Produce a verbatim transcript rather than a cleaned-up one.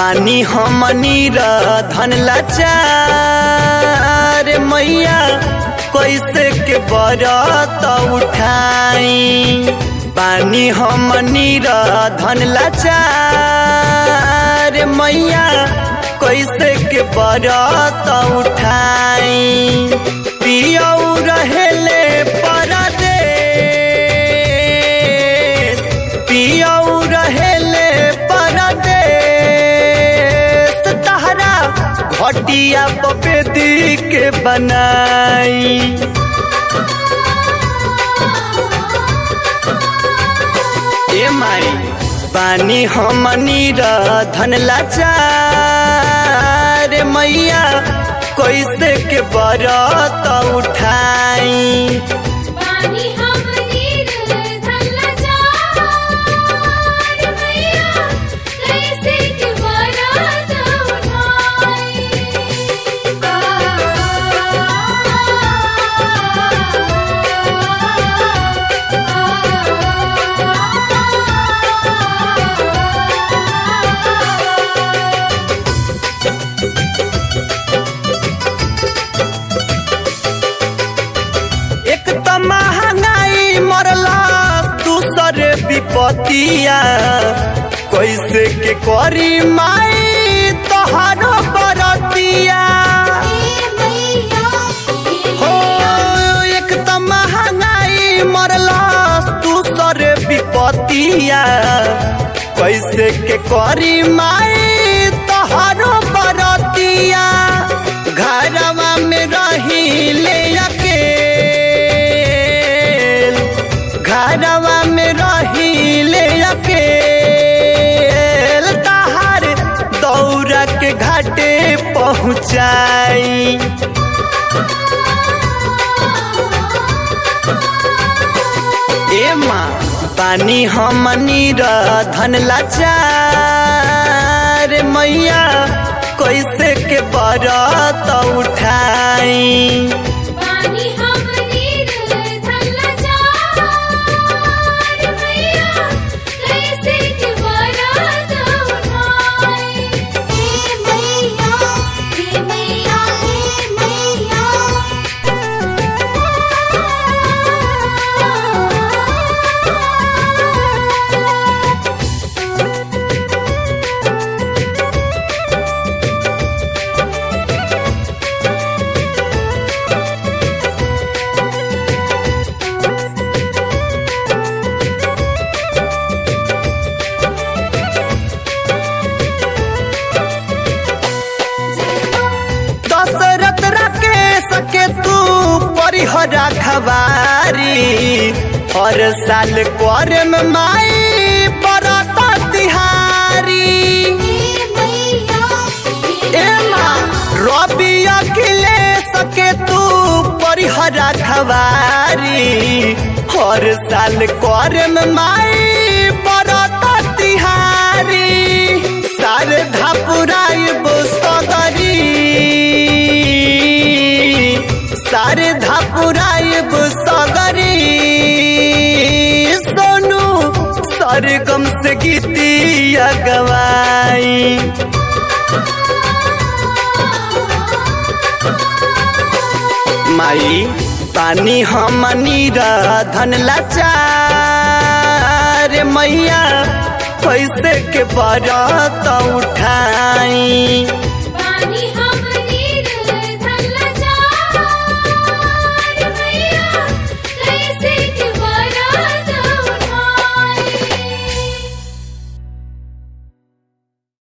बानी हमनी र धन लाचार मैया कैसे के बरत उठाई। बानी हमनी र धन लाचार मैया कैसे के बरत उठाई। पियऊ रहेले परदेस पियऊ रहेले परदेस तहरा घटिया पपेदी के बनाई। ए माई बानी हमनी र धन लाचार मैया कैसे के बरत उठाई। बानी हमनी र धन लाचार मैया कैसे के बरत उठाई। एक त महंगाई मरला दूसरे विपतिया कैसे के करी माई तोहरो बरतिया। हो एक त महंगाई मरला दूसरे विपतिया कैसे के करी माई तोहरो बरतिया। घरवा में रही ले अकेल घरवा में रही ले अकेल तहार दौरा के घाटे पहुँचाई। ए माँ बानी हमनी र धन लाचार मैया कैसे के बरत उठाई। बानी हमनी र धन लाचार मैया कैसे के बरत उठाई। हे मैया हे मैया हे मैया दशरथ राकेश के तू परिहरा खबारी हर साल कर में माई बरत तिहारी। ए माँ रवि अखिलेश के तू परिहरा खबारी हर साल कर में माई बरत तिहारी। शारदा पुराइब सगरी शारदा पुराइब सगरी सोनू सरगम से गीतिया गवाई। माई पानी हमनी र धन लाचार मैया कैसे के बरत उठाई। बानी